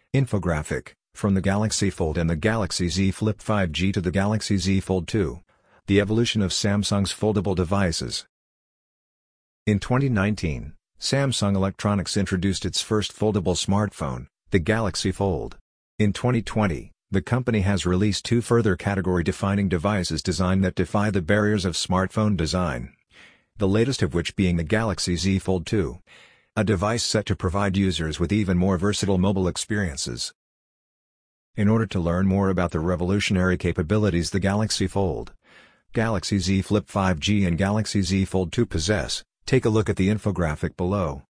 Infographic, from the Galaxy Fold and the Galaxy Z Flip 5G to the Galaxy Z Fold 2. The evolution of Samsung's foldable devices. In 2019, Samsung Electronics introduced its first foldable smartphone, the Galaxy Fold. In 2020, the company has released two further category-defining devices designed that defy the barriers of smartphone design. The latest of which being the Galaxy Z Fold 2. A device set to provide users with even more versatile mobile experiences. In order to learn more about the revolutionary capabilities the Galaxy Fold, Galaxy Z Flip 5G and Galaxy Z Fold 2 possess, take a look at the infographic below.